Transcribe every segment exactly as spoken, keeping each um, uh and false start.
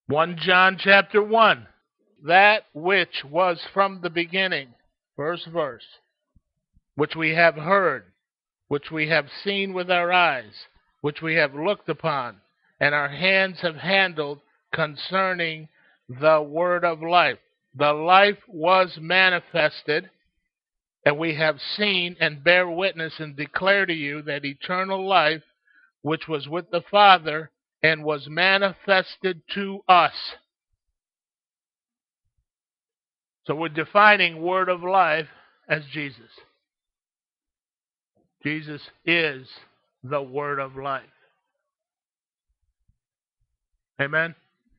First John chapter one. That which was from the beginning, first verse, which we have heard, which we have seen with our eyes, which we have looked upon, and our hands have handled concerning the word of life. The life was manifested, and we have seen and bear witness and declare to you that eternal life, which was with the Father and was manifested to us. So we're defining word of life as Jesus. Jesus is the word of life. Amen?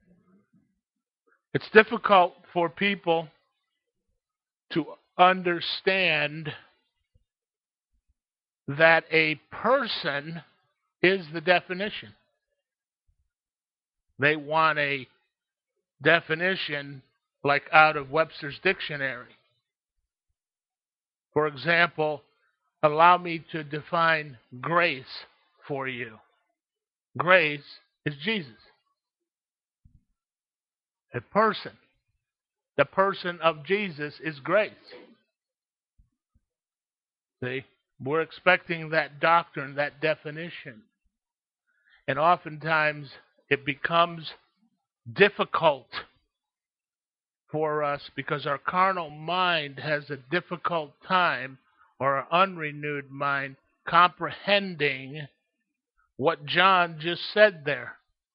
It's difficult for people to understand that a person is the definition. They want a definition like out of Webster's dictionary. For example, allow me to define grace for you. Grace is Jesus. A person. The person of Jesus is grace. See? We're expecting that doctrine, that definition. And oftentimes it becomes difficult for us because our carnal mind has a difficult time, or an unrenewed mind, comprehending what John just said there.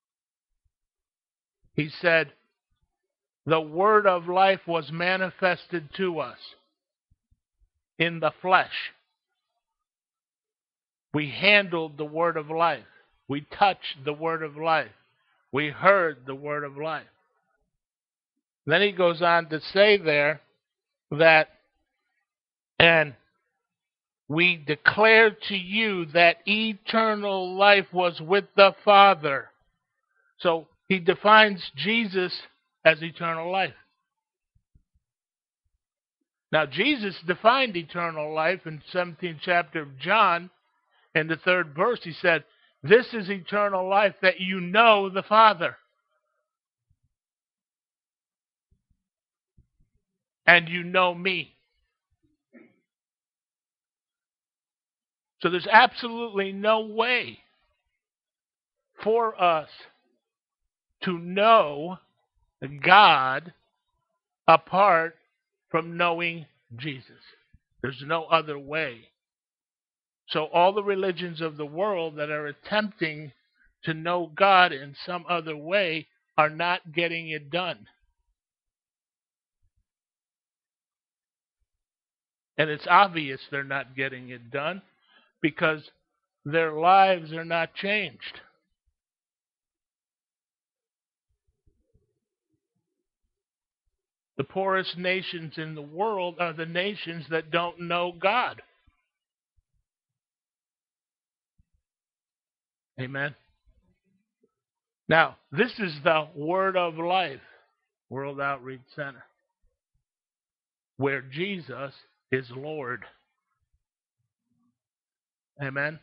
He said, the word of life was manifested to us in the flesh. We handled the word of life. We touched the word of life. We heard the word of life. Then he goes on to say there that, and we declare to you that eternal life was with the Father. So he defines Jesus as eternal life. Now Jesus defined eternal life in the seventeenth chapter of John. In the third verse he said, this is eternal life, that you know the Father. And you know me. So there's absolutely no way for us to know God apart from knowing Jesus. There's no other way. So all the religions of the world that are attempting to know God in some other way are not getting it done. And it's obvious they're not getting it done because their lives are not changed. The poorest nations in the world are the nations that don't know God. Amen. Now, this is the Word of Life, World Outreach Center, where Jesus is Lord. Amen.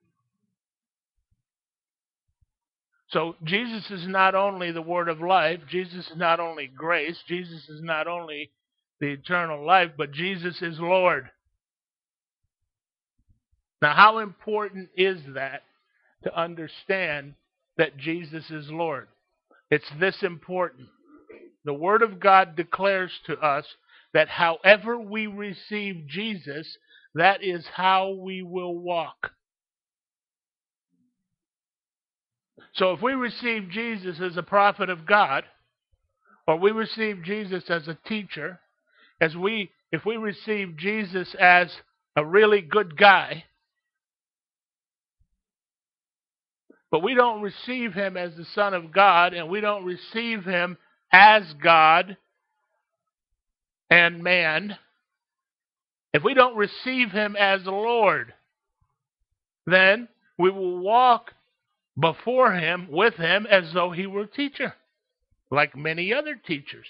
So Jesus is not only the Word of Life, Jesus is not only grace, Jesus is not only the eternal life, but Jesus is Lord. Now, how important is that to understand that Jesus is Lord? It's this important. The Word of God declares to us that however we receive Jesus, that is how we will walk. So if we receive Jesus as a prophet of God, or we receive Jesus as a teacher, as we if we receive Jesus as a really good guy, but we don't receive him as the Son of God, and we don't receive him as God and man, if we don't receive him as Lord, then we will walk before him, with him, as though he were a teacher, like many other teachers.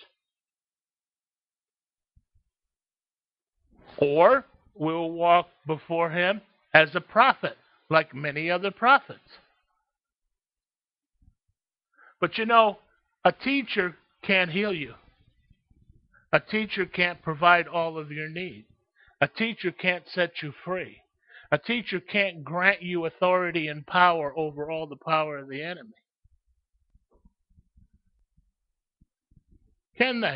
Or we will walk before him as a prophet, like many other prophets. But you know, A teacher can't heal you. A teacher can't provide all of your needs. A teacher can't set you free. A teacher can't grant you authority and power over all the power of the enemy. Can they?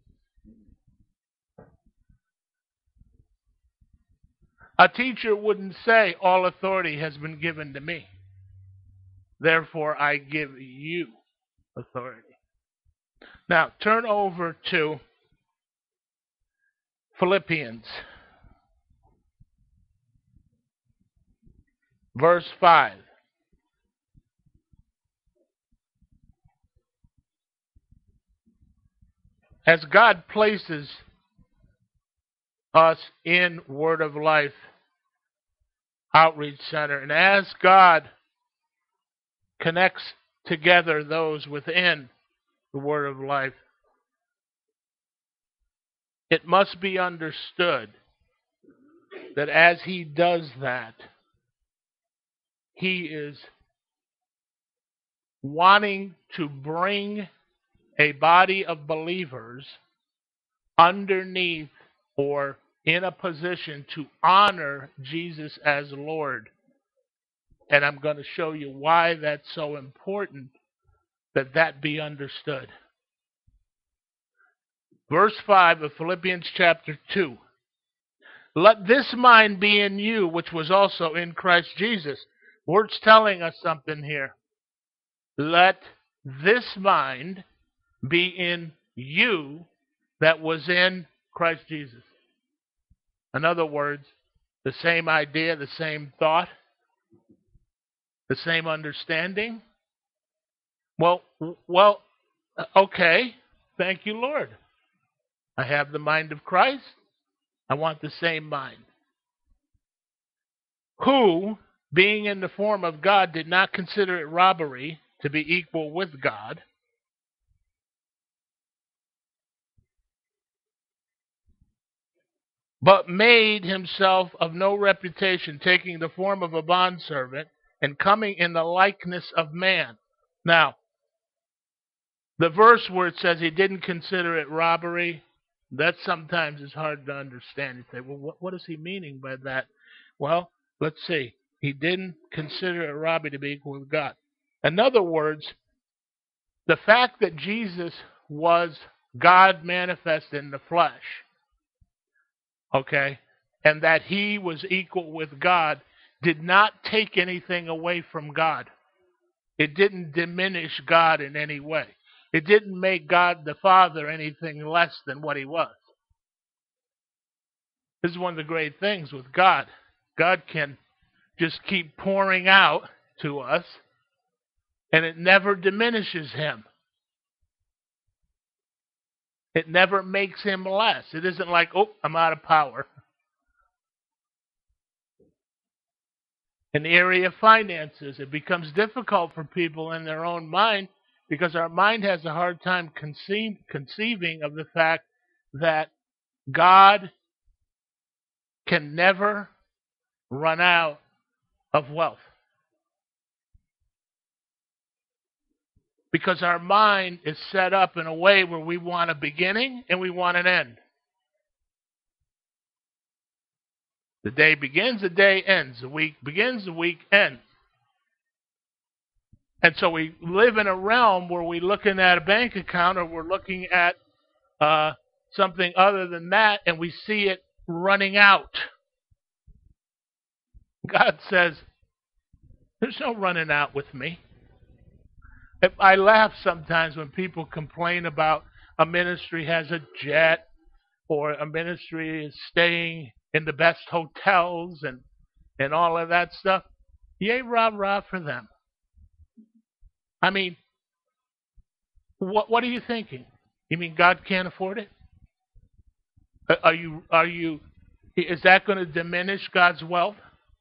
A teacher wouldn't say, all authority has been given to me. Therefore, I give you authority. Now, turn over to Philippians. Verse five. As God places us in Word of Life Outreach Center, and as God connects together those within the Word of Life, it must be understood that as He does that, He is wanting to bring a body of believers underneath or in a position to honor Jesus as Lord. And I'm going to show you why that's so important that that be understood. Verse five of Philippians chapter two. Let this mind be in you, which was also in Christ Jesus. Word's telling us something here. Let this mind be in you that was in Christ Jesus. In other words, the same idea, the same thought, the same understanding. Well, well, okay. Thank you, Lord. I have the mind of Christ. I want the same mind. Who, being in the form of God, did not consider it robbery to be equal with God, but made himself of no reputation, taking the form of a bondservant and coming in the likeness of man. Now, the verse where it says he didn't consider it robbery, that sometimes is hard to understand. You say, well, what, what is he meaning by that? Well, let's see. He didn't consider it robbery to be equal with God. In other words, the fact that Jesus was God manifest in the flesh, okay, and that he was equal with God, did not take anything away from God. It didn't diminish God in any way. It didn't make God the Father anything less than what he was. This is one of the great things with God. God can just keep pouring out to us, and it never diminishes him. It never makes him less. It isn't like, oh, I'm out of power. In the area of finances, it becomes difficult for people in their own mind because our mind has a hard time conceive, conceiving of the fact that God can never run out of wealth. Because our mind is set up in a way where we want a beginning and we want an end. The day begins, the day ends. The week begins, the week ends. And so we live in a realm where we're looking at a bank account or we're looking at uh, something other than that, and we see it running out. God says, there's no running out with me. I laugh sometimes when people complain about a ministry has a jet or a ministry is staying in the best hotels and, and all of that stuff. Yay, rah, rah for them. I mean, what what are you thinking? You mean God can't afford it? Are you, are you, is that going to diminish God's wealth?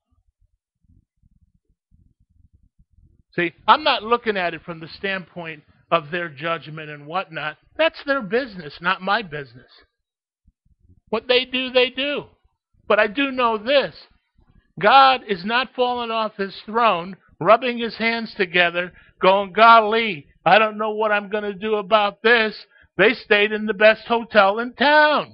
See, I'm not looking at it from the standpoint of their judgment and whatnot. That's their business, not my business. What they do, they do. But I do know this. God is not falling off his throne, rubbing his hands together, going, golly, I don't know what I'm going to do about this. They stayed in the best hotel in town.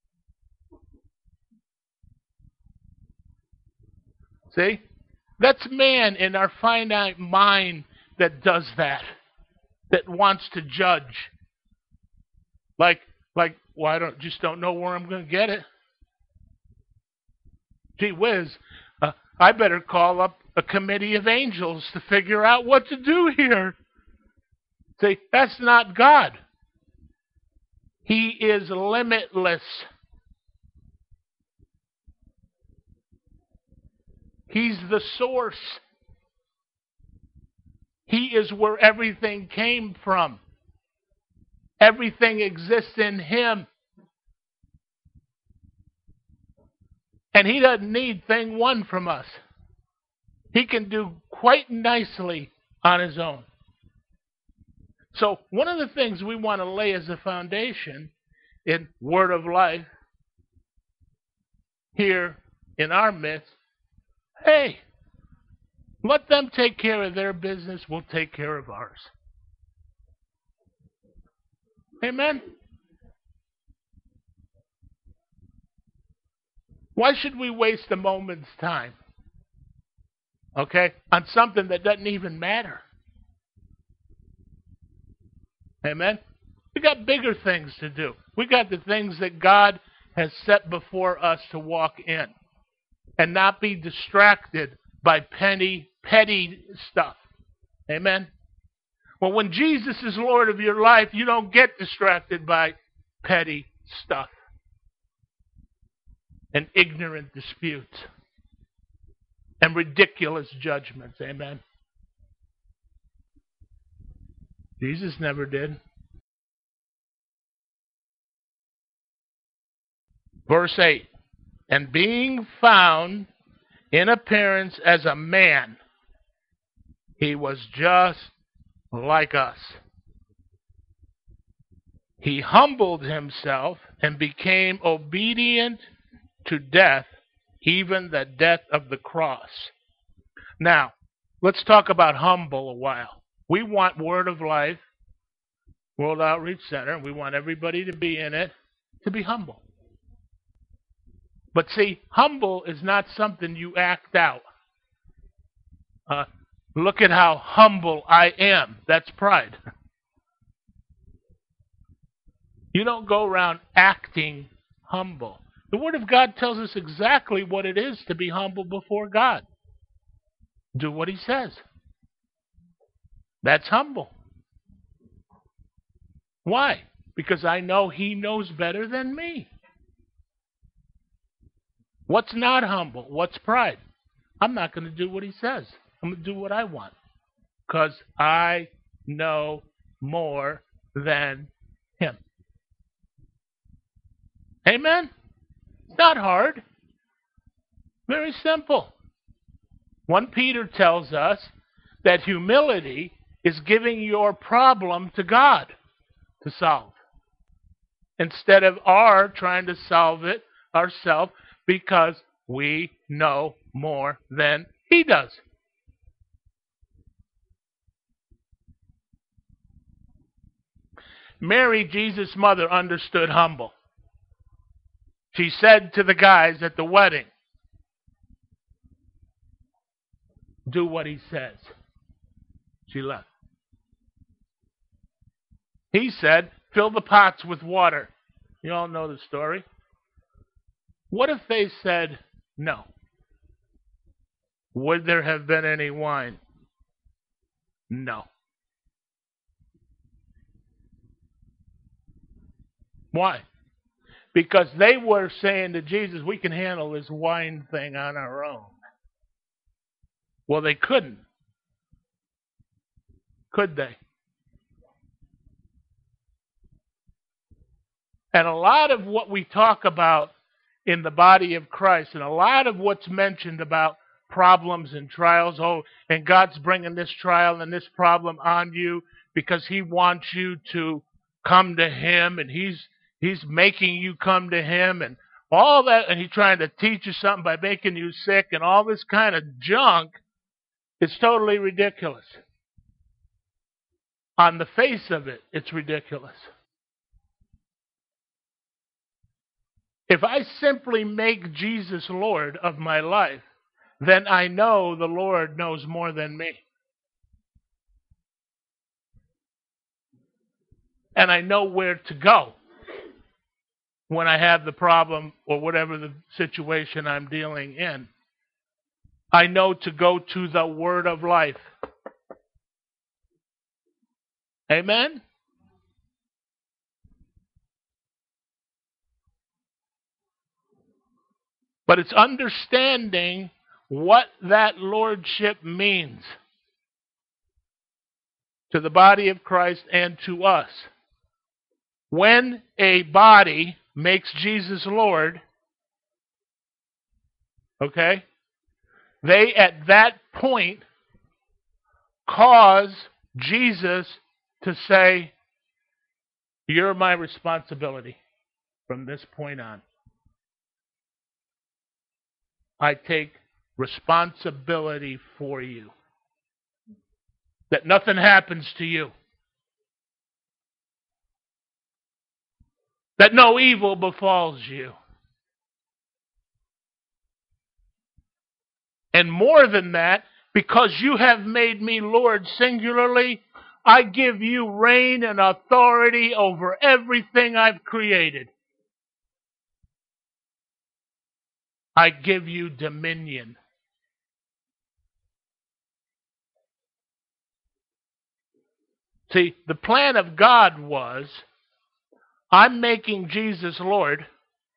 See? That's man in our finite mind that does that, that wants to judge. Like, like, well, I don't, just don't know where I'm going to get it. Gee whiz, uh, I better call up a committee of angels to figure out what to do here. See, that's not God. He is limitless. He's the source. He is where everything came from. Everything exists in Him. And He doesn't need thing one from us. He can do quite nicely on His own. So one of the things we want to lay as a foundation in Word of Life here in our midst, hey, let them take care of their business. We'll take care of ours. Amen? Why should we waste a moment's time, okay, on something that doesn't even matter? Amen? We got bigger things to do. We got the things that God has set before us to walk in and not be distracted by petty, petty stuff. Amen? Well, when Jesus is Lord of your life, you don't get distracted by petty stuff and ignorant disputes and ridiculous judgments. Amen? Jesus never did. Verse eight, and being found in appearance as a man, He was just like us. He humbled Himself and became obedient to death, even the death of the cross. Now, let's talk about humble a while. We want Word of Life, World Outreach Center, we want everybody to be in it, to be humble. But see, humble is not something you act out. Uh, look at how humble I am. That's pride. You don't go around acting humble. The Word of God tells us exactly what it is to be humble before God. Do what He says. That's humble. Why? Because I know He knows better than me. What's not humble? What's pride? I'm not going to do what He says. I'm going to do what I want. Because I know more than Him. Amen? It's not hard. Very simple. First Peter tells us that humility is giving your problem to God to solve, instead of our trying to solve it ourselves, because we know more than He does. Mary, Jesus' mother, understood humble. She said to the guys at the wedding, do what He says. She left. He said, fill the pots with water. You all know the story. What if they said no? Would there have been any wine? No. Why? Because they were saying to Jesus, we can handle this wine thing on our own. Well, they couldn't. Could they? And a lot of what we talk about in the body of Christ, and a lot of what's mentioned about problems and trials, oh, and God's bringing this trial and this problem on you because He wants you to come to Him, and He's He's making you come to Him, and all that, and He's trying to teach you something by making you sick, and all this kind of junk is totally ridiculous. On the face of it, it's ridiculous. If I simply make Jesus Lord of my life, then I know the Lord knows more than me. And I know where to go when I have the problem or whatever the situation I'm dealing in. I know to go to the Word of life. Amen? But it's understanding what that lordship means to the body of Christ and to us. When a body makes Jesus Lord, okay, they at that point cause Jesus to say, "You're my responsibility from this point on. I take responsibility for you. That nothing happens to you. That no evil befalls you. And more than that, because you have made me Lord singularly, I give you reign and authority over everything I've created. I give you dominion." See, the plan of God was, I'm making Jesus Lord,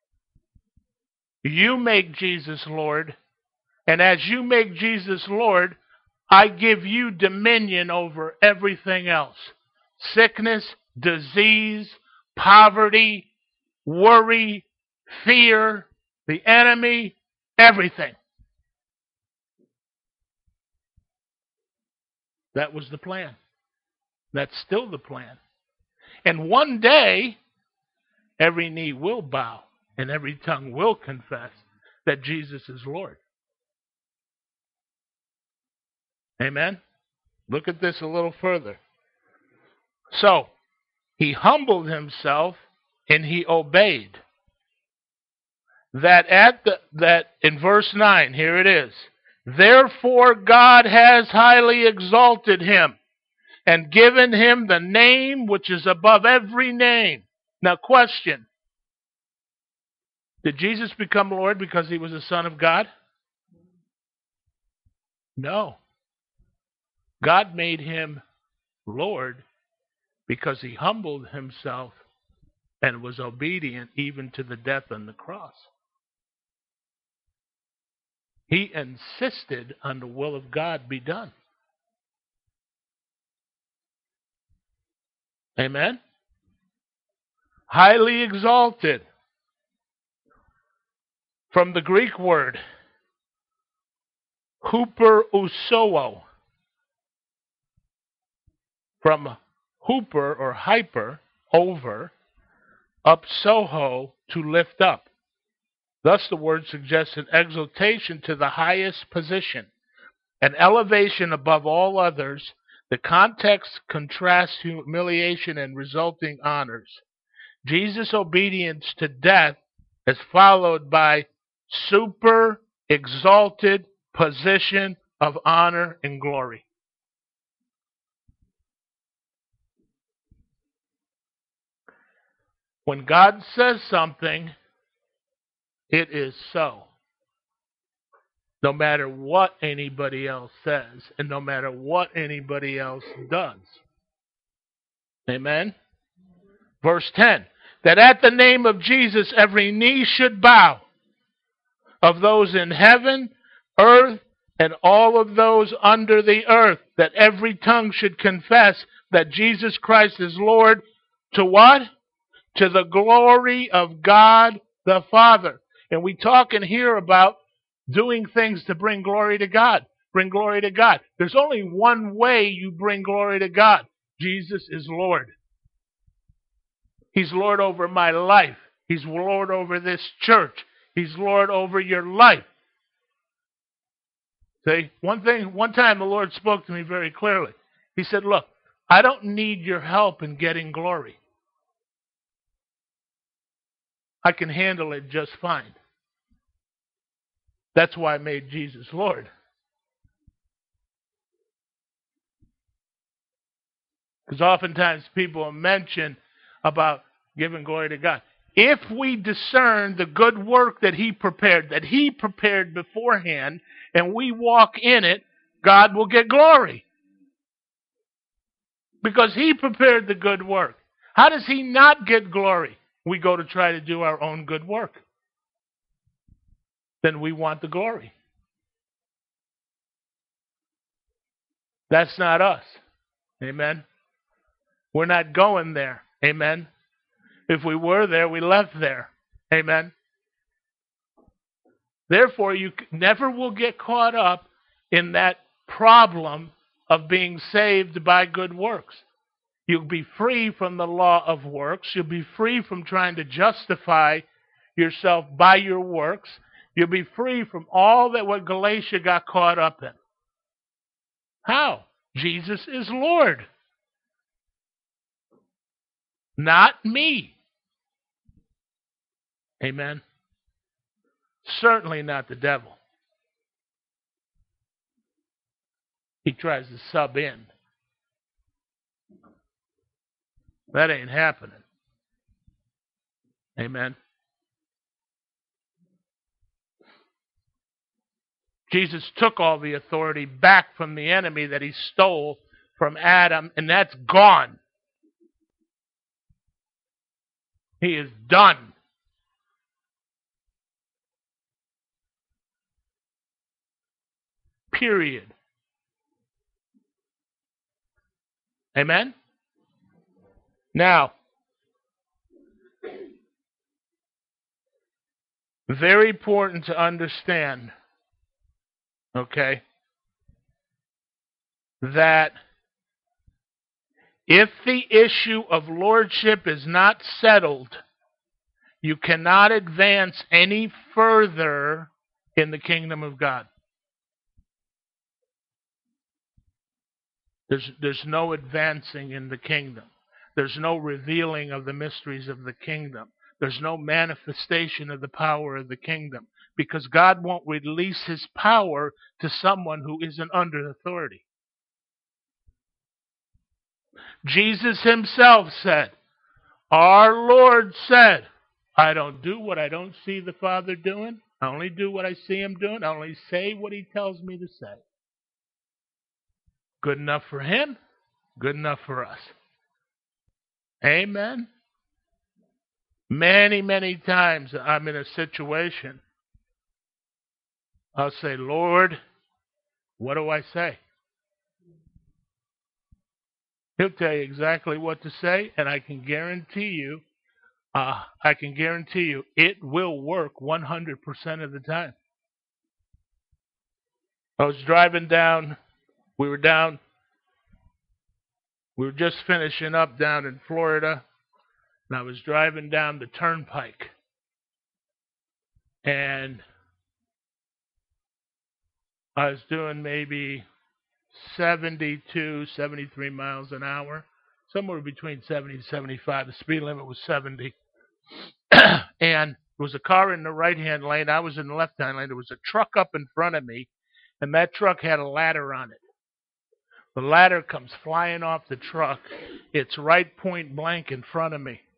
you make Jesus Lord, and as you make Jesus Lord, I give you dominion over everything else. Sickness, disease, poverty, worry, fear, the enemy, everything. That was the plan. That's still the plan. And one day, every knee will bow and every tongue will confess that Jesus is Lord. Amen? Look at this a little further. So, he humbled himself and he obeyed. That at the, that in verse nine, here it is. Therefore God has highly exalted him and given him the name which is above every name. Now question. Did Jesus become Lord because he was the Son of God? No. God made him Lord because he humbled himself and was obedient even to the death on the cross. He insisted on the will of God be done. Amen? Highly exalted. From the Greek word, huperussoi. From huper or hyper, over, upsoho, to lift up. Thus the word suggests an exaltation to the highest position, an elevation above all others. The context contrasts humiliation and resulting honors. Jesus' obedience to death is followed by super exalted position of honor and glory. When God says something, it is so. No matter what anybody else says, and no matter what anybody else does. Amen? Verse ten. That at the name of Jesus every knee should bow, of those in heaven, earth, and all of those under the earth. That every tongue should confess that Jesus Christ is Lord. To what? To the glory of God the Father. And we talk in here about doing things to bring glory to God. Bring glory to God. There's only one way you bring glory to God. Jesus is Lord. He's Lord over my life. He's Lord over this church. He's Lord over your life. See, one thing, one time the Lord spoke to me very clearly. He said, look, I don't need your help in getting glory. I can handle it just fine. That's why I made Jesus Lord. Because oftentimes people mention about giving glory to God. If we discern the good work that He prepared, that He prepared beforehand, and we walk in it, God will get glory. Because He prepared the good work. How does He not get glory? We go to try to do our own good work. Then we want the glory. That's not us. Amen. We're not going there. Amen. If we were there, we left there. Amen. Therefore, you never will get caught up in that problem of being saved by good works. You'll be free from the law of works. You'll be free from trying to justify yourself by your works. You'll be free from all that what Galatia got caught up in. How? Jesus is Lord. Not me. Amen. Certainly not the devil. He tries to sub in. That ain't happening. Amen. Jesus took all the authority back from the enemy that he stole from Adam, and that's gone. He is done. Period. Amen? Now, very important to understand, okay, that if the issue of lordship is not settled, you cannot advance any further in the kingdom of God. There's, there's no advancing in the kingdom. There's no revealing of the mysteries of the kingdom. There's no manifestation of the power of the kingdom. Because God won't release His power to someone who isn't under authority. Jesus Himself said, our Lord said, I don't do what I don't see the Father doing. I only do what I see Him doing. I only say what He tells me to say. Good enough for Him, good enough for us. Amen. Many, many times I'm in a situation, I'll say, Lord, what do I say? He'll tell you exactly what to say, and I can guarantee you, uh, I can guarantee you, it will work one hundred percent of the time. I was driving down, we were down, we were just finishing up down in Florida, and I was driving down the turnpike. And I was doing maybe seventy-two, seventy-three miles an hour, somewhere between seventy and seventy-five. The speed limit was seventy. And there was a car in the right-hand lane. I was in the left-hand lane. There was a truck up in front of me, and that truck had a ladder on it. The ladder comes flying off the truck. It's right point blank in front of me.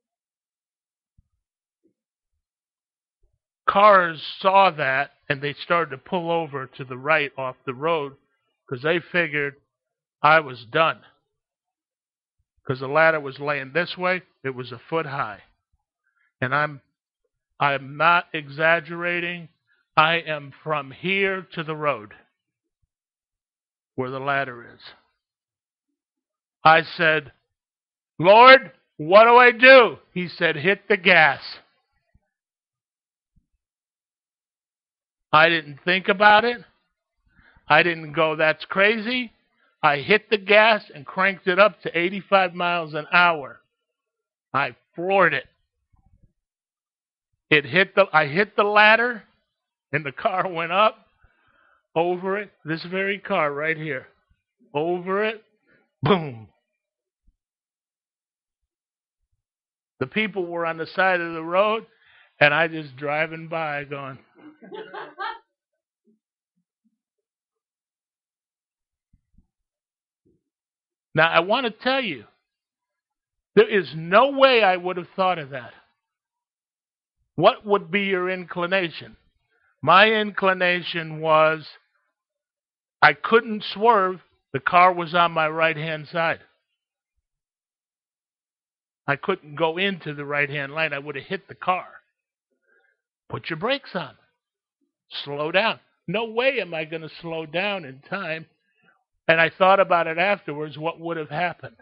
Cars saw that, and they started to pull over to the right off the road because they figured I was done. Because the ladder was laying this way, it was a foot high. And I'm I'm not exaggerating. I am from here to the road where the ladder is. I said, Lord, what do I do? He said, hit the gas. I didn't think about it. I didn't go, that's crazy. I hit the gas and cranked it up to eighty-five miles an hour. I floored it. It hit the, I hit the ladder, and the car went up, over it, this very car right here, over it, boom, The people were on the side of the road, and I just driving by going, now I want to tell you, there is no way I would have thought of that. What would be your inclination? My inclination was I couldn't swerve. The car was on my right-hand side. I couldn't go into the right-hand lane. I would have hit the car. Put your brakes on. Slow down. No way am I going to slow down in time. And I thought about it afterwards, what would have happened?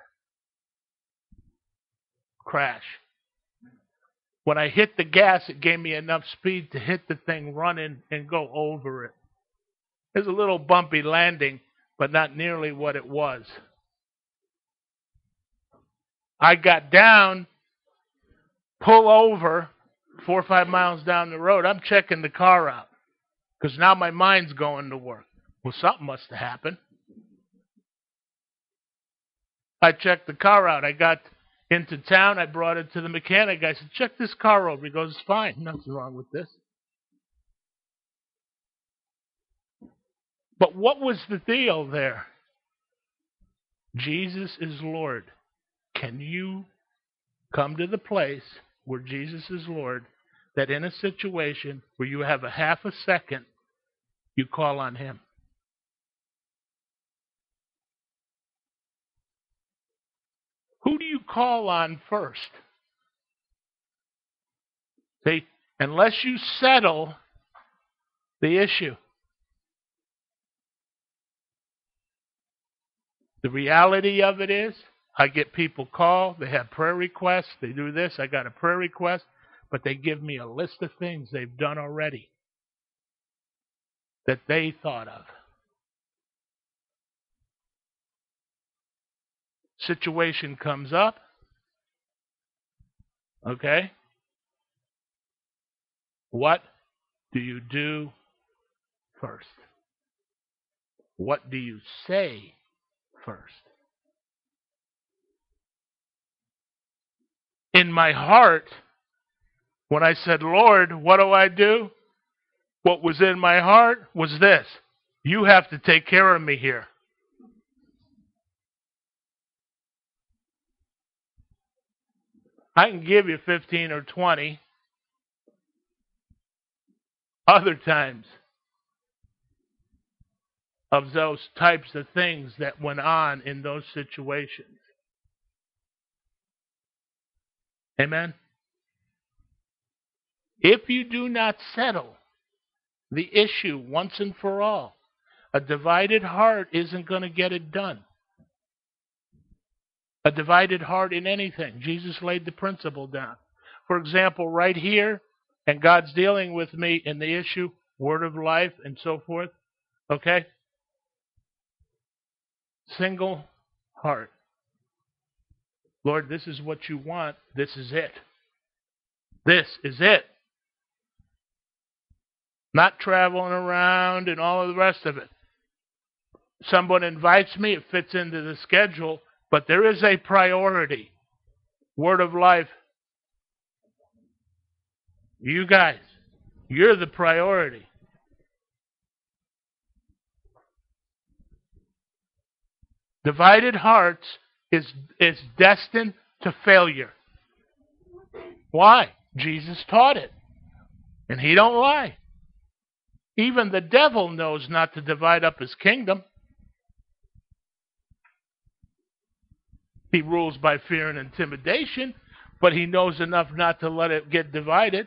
Crash. When I hit the gas, it gave me enough speed to hit the thing running and go over it. It was a little bumpy landing, but not nearly what it was. I got down, pull over, four or five miles down the road. I'm checking the car out because now my mind's going to work. Well, something must have happened. I checked the car out. I got into town. I brought it to the mechanic. I said, check this car over. He goes, it's fine. Nothing wrong with this. But what was the deal there? Jesus is Lord. Can you come to the place where Jesus is Lord, that in a situation where you have a half a second, you call on Him? Who do you call on first? See, unless you settle the issue. The reality of it is, I get people call, they have prayer requests, they do this, I got a prayer request, but they give me a list of things they've done already that they thought of. Situation comes up, okay? What do you do first? What do you say first? In my heart, when I said, Lord, what do I do? What was in my heart was this: you have to take care of me here. I can give you fifteen or twenty. Other times of those types of things that went on in those situations. Amen? If you do not settle the issue once and for all, a divided heart isn't going to get it done. A divided heart in anything. Jesus laid the principle down. For example, right here, and God's dealing with me in the issue, word of life and so forth, okay? Single heart. Lord, this is what you want. This is it. This is it. Not traveling around and all of the rest of it. Someone invites me, it fits into the schedule, but there is a priority. Word of life. You guys, you're the priority. Divided hearts is, is destined to failure. Why? Jesus taught it. And He don't lie. Even the devil knows not to divide up his kingdom. He rules by fear and intimidation, but he knows enough not to let it get divided.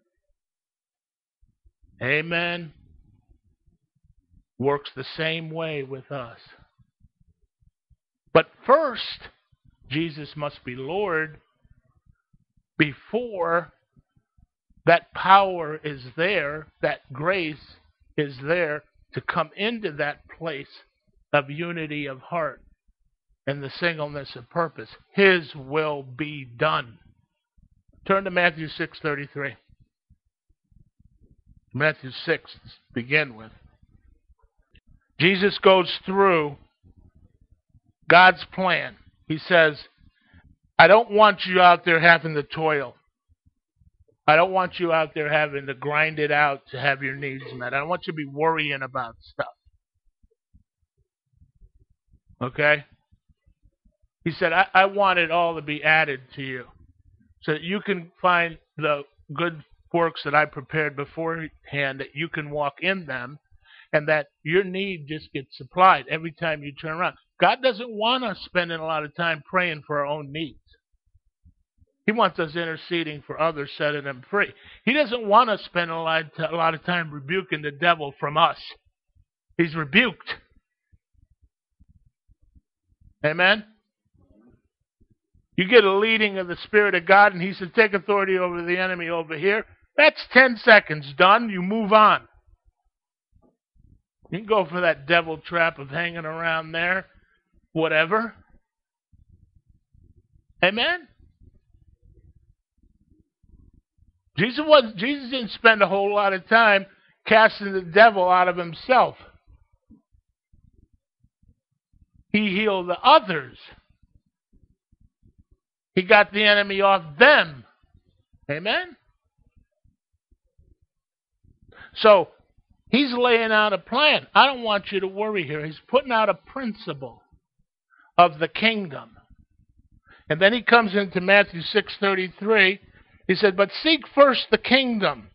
Amen. Works the same way with us. But first, Jesus must be Lord before that power is there, that grace is there to come into that place of unity of heart and the singleness of purpose. His will be done. Turn to Matthew six thirty-three. Matthew six to begin with. Jesus goes through God's plan. He says, I don't want you out there having to toil. I don't want you out there having to grind it out to have your needs met. I don't want you to be worrying about stuff. Okay? He said, I, I want it all to be added to you so that you can find the good works that I prepared beforehand, that you can walk in them, and that your need just gets supplied every time you turn around. God doesn't want us spending a lot of time praying for our own needs. He wants us interceding for others, setting them free. He doesn't want us spending a lot, of a lot of time rebuking the devil from us. He's rebuked. Amen? You get a leading of the Spirit of God, and he said, take authority over the enemy over here. That's ten seconds done. You move on. You can go for that devil trap of hanging around there, whatever. Amen? Jesus was Jesus didn't spend a whole lot of time casting the devil out of himself. He healed the others. He got the enemy off them. Amen? So, he's laying out a plan. I don't want you to worry here. He's putting out a principle of the kingdom. And then he comes into Matthew six thirty-three. He said, but seek first the kingdom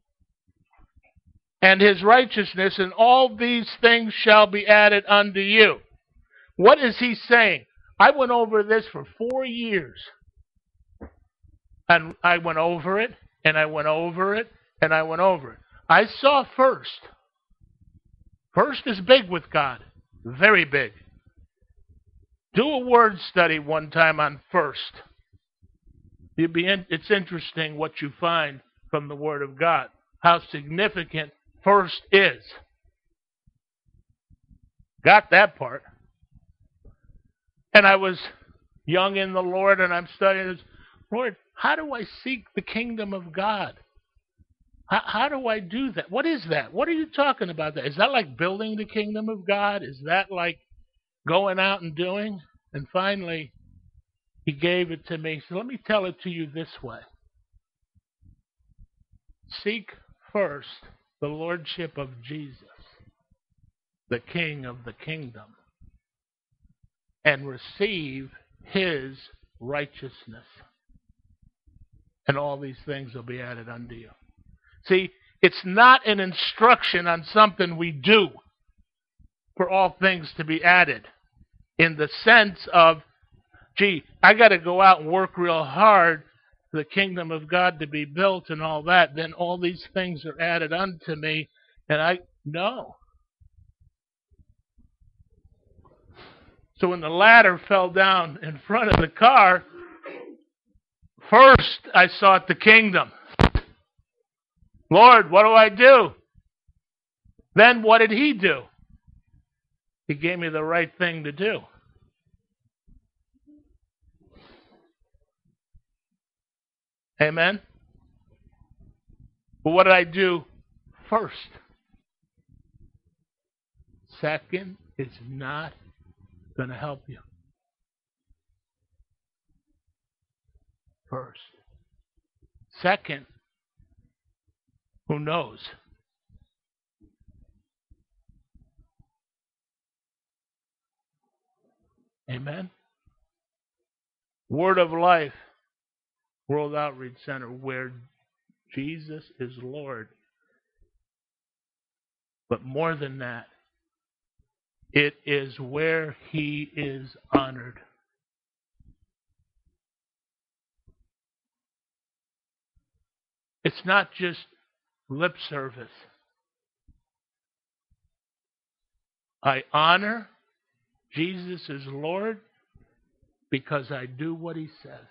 and his righteousness, and all these things shall be added unto you. What is he saying? I went over this for four years. And I went over it, and I went over it, and I went over it. I saw first. First is big with God. Very big. Do a word study one time on first. You'd be in, it's interesting what you find from the Word of God. How significant first is. Got that part. And I was young in the Lord, and I'm studying this. Lord, how do I seek the kingdom of God? How, how do I do that? What is that? What are you talking about? That? Is that like building the kingdom of God? Is that like going out and doing? And finally, he gave it to me. So let me tell it to you this way. Seek first the lordship of Jesus, the King of the kingdom, and receive his righteousness. And all these things will be added unto you. See, it's not an instruction on something we do for all things to be added. In the sense of, gee, I got to go out and work real hard for the kingdom of God to be built and all that. Then all these things are added unto me. And I, no. So when the ladder fell down in front of the car, first I sought the kingdom. Lord, what do I do? Then what did he do? He gave me the right thing to do. Amen? But what did I do first? Second is not going to help you. First. Second, who knows? Amen? Word of Life, World Outreach Center, where Jesus is Lord. But more than that, it is where he is honored. It's not just lip service. I honor Jesus is Lord because I do what he says.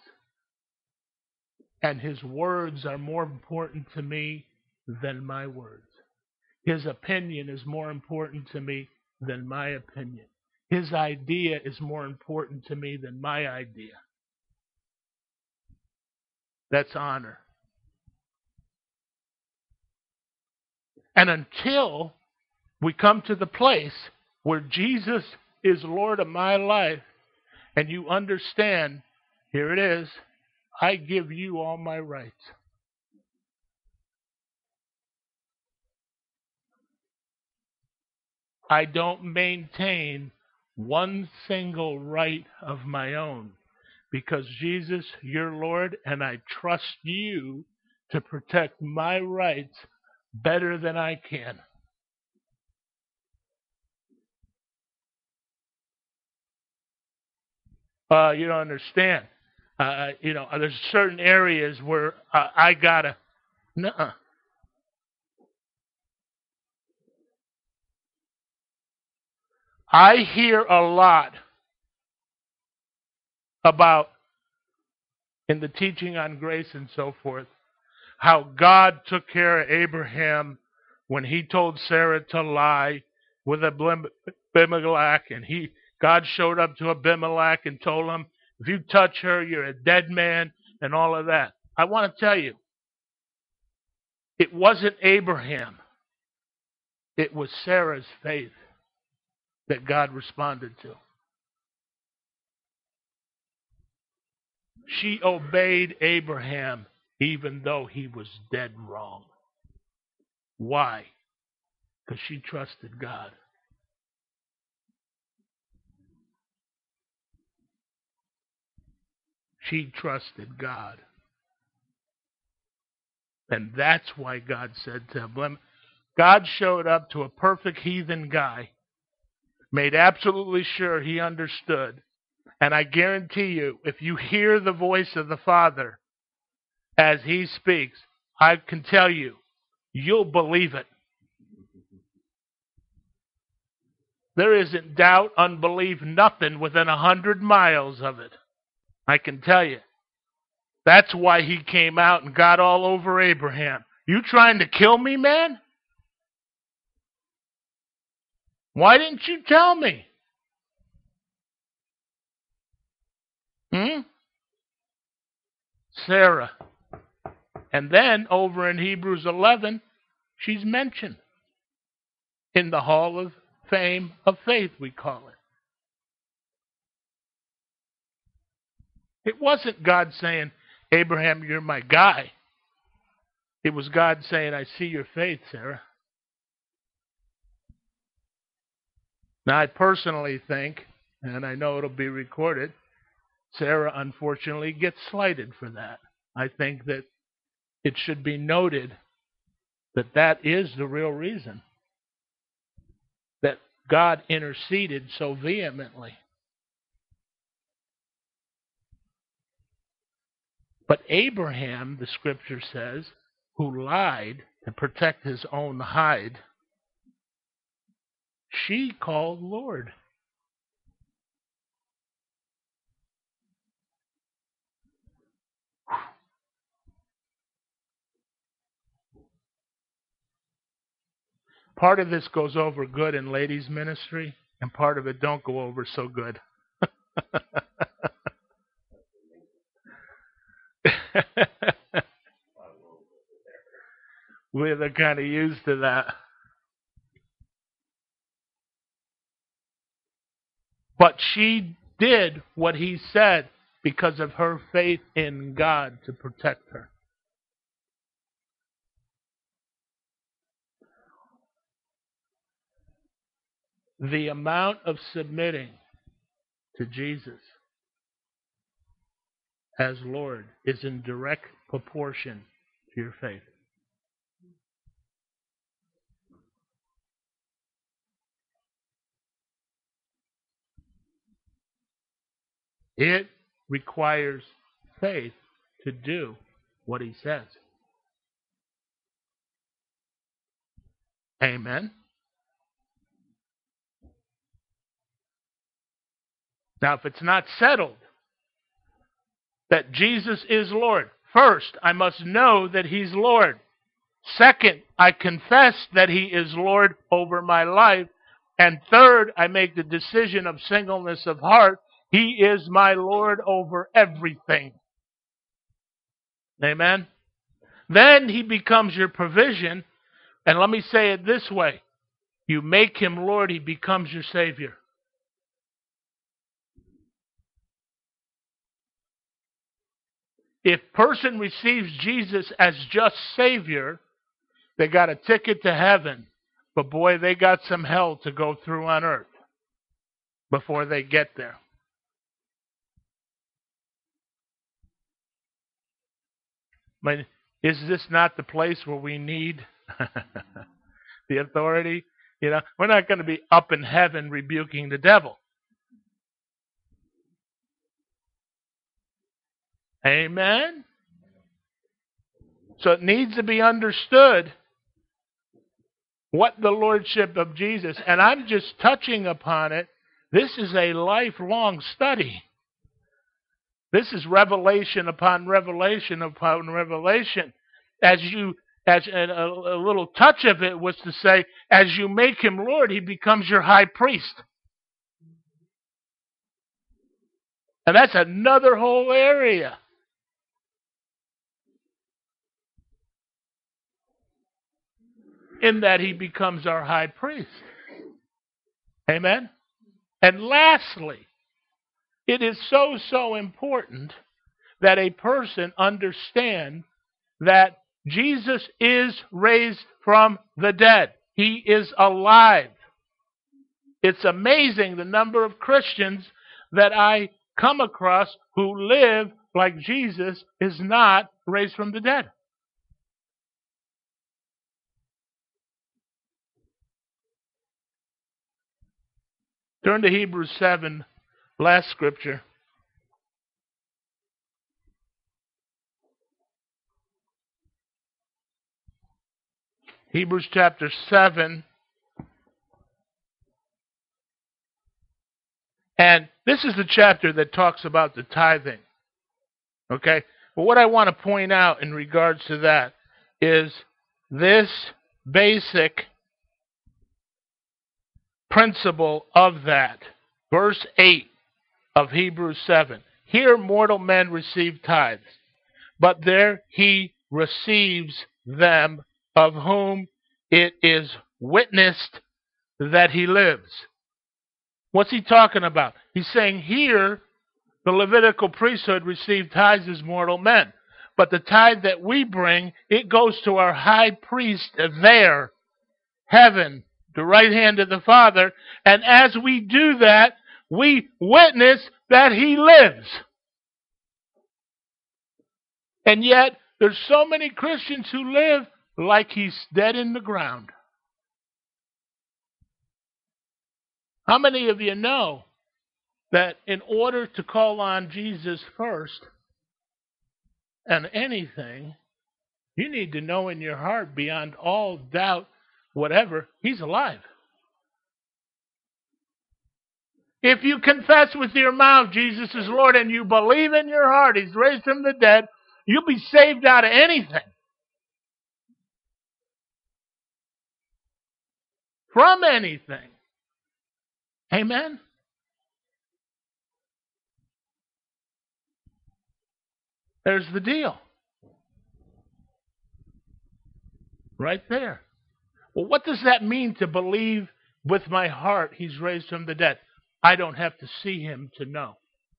And his words are more important to me than my words. His opinion is more important to me than my opinion. His idea is more important to me than my idea. That's honor. And until we come to the place where Jesus is Lord of my life, and you understand Here it is. I give you all my rights. I don't maintain one single right of my own, because Jesus, you're Lord, and I trust you to protect my rights better than I can. Uh, you don't understand. Uh, you know, there's certain areas where uh, I gotta. Nuh-uh. I hear a lot about, in the teaching on grace and so forth, how God took care of Abraham when he told Sarah to lie with Abimelech, and he God showed up to Abimelech and told him, if you touch her, you're a dead man, and all of that. I want to tell you, it wasn't Abraham. It was Sarah's faith that God responded to. She obeyed Abraham even though he was dead wrong. Why? Because she trusted God. She trusted God. And that's why God said to him, God showed up to a perfect heathen guy, made absolutely sure he understood. And I guarantee you, if you hear the voice of the Father as he speaks, I can tell you, you'll believe it. There isn't doubt, unbelief, nothing within a hundred miles of it. I can tell you. That's why he came out and got all over Abraham. You trying to kill me, man? Why didn't you tell me? Hmm? Sarah. And then over in Hebrews eleven, she's mentioned in the Hall of Fame of Faith, we call it. It wasn't God saying, Abraham, you're my guy. It was God saying, I see your faith, Sarah. Now, I personally think, and I know it'll be recorded, Sarah unfortunately gets slighted for that. I think that it should be noted that that is the real reason that God interceded so vehemently. But Abraham, the scripture says, who lied to protect his own hide, she called Lord. Part of this goes over good in ladies' ministry, and part of it don't go over so good. We're kind of used to that. But she did what he said because of her faith in God to protect her. The amount of submitting to Jesus as Lord is in direct proportion to your faith. It requires faith to do what he says. Amen. Now, if it's not settled that Jesus is Lord, first, I must know that he's Lord. Second, I confess that he is Lord over my life. And third, I make the decision of singleness of heart. He is my Lord over everything. Amen? Then he becomes your provision. And let me say it this way. You make him Lord, he becomes your Savior. If person receives Jesus as just Savior, they got a ticket to heaven. But boy, they got some hell to go through on earth before they get there. But is this not the place where we need the authority? You know, we're not going to be up in heaven rebuking the devil. Amen? So it needs to be understood what the Lordship of Jesus, and I'm just touching upon it. This is a lifelong study. This is revelation upon revelation upon revelation. As you, as a, a little touch of it was to say, as you make him Lord, he becomes your high priest. And that's another whole area. In that he becomes our high priest. Amen? And lastly, it is so, so important that a person understand that Jesus is raised from the dead. He is alive. It's amazing the number of Christians that I come across who live like Jesus is not raised from the dead. Turn to Hebrews seven, last scripture. Hebrews chapter seven. And this is the chapter that talks about the tithing. Okay? But what I want to point out in regards to that is this basic principle of that. Verse eight of Hebrews seven. Here mortal men receive tithes, but there he receives them of whom it is witnessed that he lives. What's he talking about? He's saying here the Levitical priesthood received tithes as mortal men. But the tithe that we bring, it goes to our high priest there, heaven, the right hand of the Father, and as we do that, we witness that he lives. And yet, there's so many Christians who live like he's dead in the ground. How many of you know that in order to call on Jesus first and anything, you need to know in your heart beyond all doubt, whatever, he's alive. If you confess with your mouth Jesus is Lord and you believe in your heart he's raised from the dead, you'll be saved out of anything. From anything. Amen? There's the deal. Right there. Well, what does that mean to believe with my heart he's raised from the dead? I don't have to see him to know.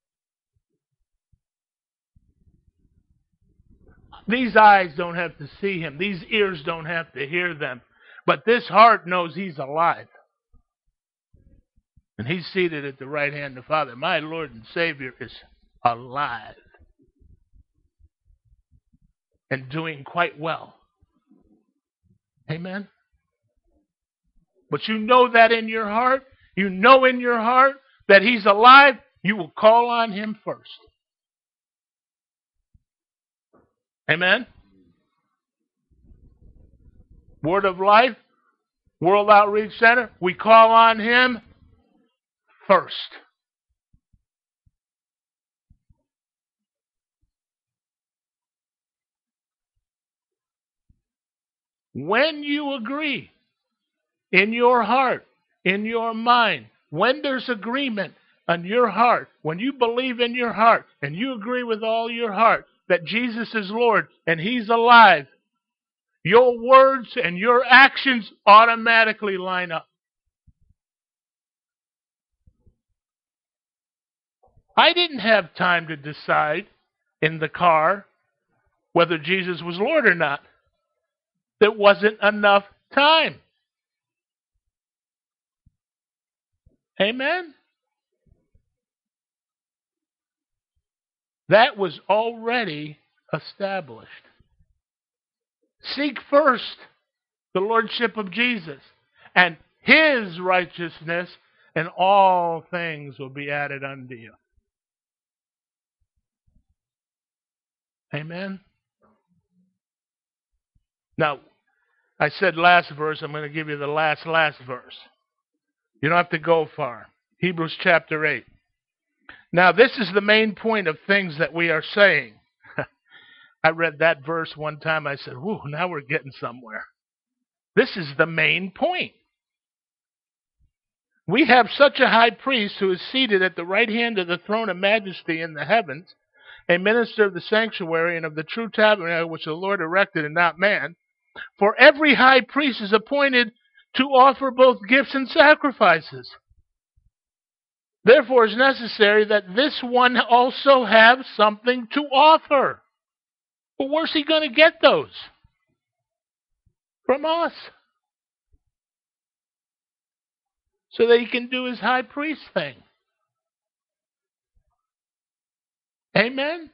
These eyes don't have to see him. These ears don't have to hear them. But this heart knows he's alive. And he's seated at the right hand of the Father. My Lord and Savior is alive. And doing quite well. Amen? But you know that in your heart. You know in your heart that he's alive. You will call on him first. Amen? Word of Life, World Outreach Center, we call on him first. When you agree in your heart, in your mind, when there's agreement on your heart, when you believe in your heart and you agree with all your heart that Jesus is Lord and he's alive, your words and your actions automatically line up. I didn't have time to decide in the car whether Jesus was Lord or not. There wasn't enough time. Amen? That was already established. Seek first the lordship of Jesus and his righteousness, and all things will be added unto you. Amen? Now, I said last verse, I'm going to give you the last, last verse. You don't have to go far. Hebrews chapter eight. Now, this is the main point of things that we are saying. I read that verse one time. I said, whew, now we're getting somewhere. This is the main point. We have such a high priest who is seated at the right hand of the throne of majesty in the heavens, a minister of the sanctuary and of the true tabernacle which the Lord erected and not man. For every high priest is appointed to offer both gifts and sacrifices. Therefore, it is necessary that this one also have something to offer. But where's he going to get those? From us. So that he can do his high priest thing. Amen?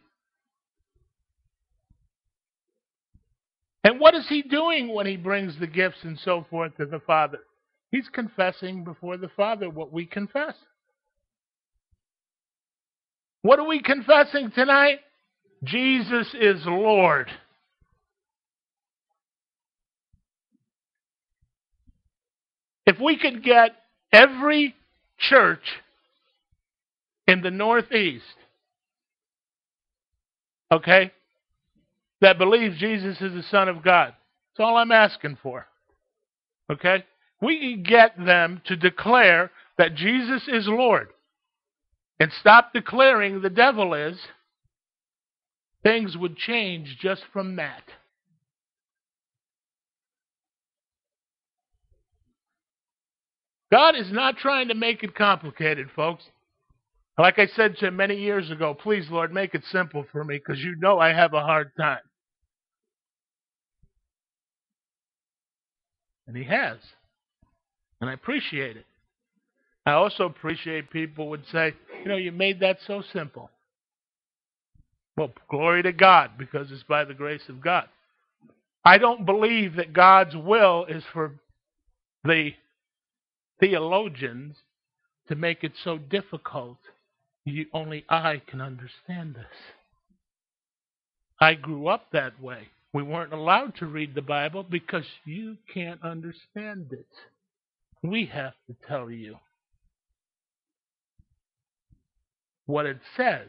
And what is he doing when he brings the gifts and so forth to the Father? He's confessing before the Father what we confess. What are we confessing tonight? Jesus is Lord. If we could get every church in the Northeast, okay, that believes Jesus is the Son of God, that's all I'm asking for. Okay? We can get them to declare that Jesus is Lord and stop declaring the devil is, things would change just from that. God is not trying to make it complicated, folks. Like I said to him many years ago, please, Lord, make it simple for me because you know I have a hard time. And he has. And I appreciate it. I also appreciate people would say, you know, you made that so simple. Well, glory to God, because it's by the grace of God. I don't believe that God's will is for the theologians to make it so difficult. You, only I can understand this. I grew up that way. We weren't allowed to read the Bible because you can't understand it. We have to tell you what it says.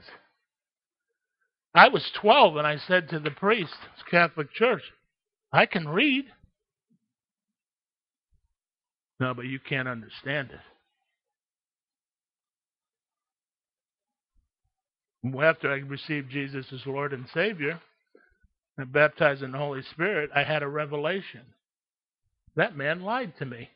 I was twelve and I said to the priest, Catholic Church, I can read. No, but you can't understand it. After I received Jesus as Lord and Savior and baptized in the Holy Spirit, I had a revelation. That man lied to me.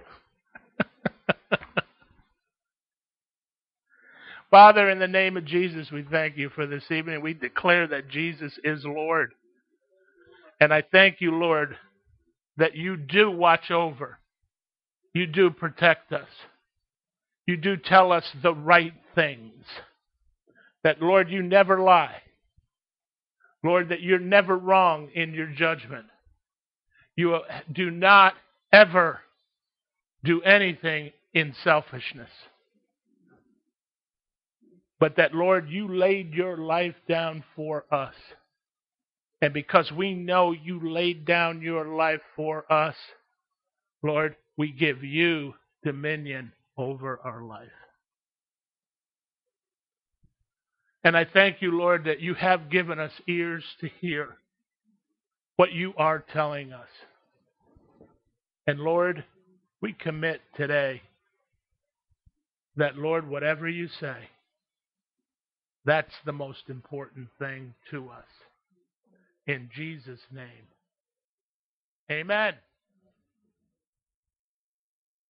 Father, in the name of Jesus, we thank you for this evening. We declare that Jesus is Lord. And I thank you, Lord, that you do watch over. You do protect us. You do tell us the right things. That, Lord, you never lie. Lord, that you're never wrong in your judgment. You do not ever do anything in selfishness. But that, Lord, you laid your life down for us. And because we know you laid down your life for us, Lord, we give you dominion over our life. And I thank you, Lord, that you have given us ears to hear what you are telling us. And Lord, we commit today that, Lord, whatever you say, that's the most important thing to us. In Jesus' name, amen.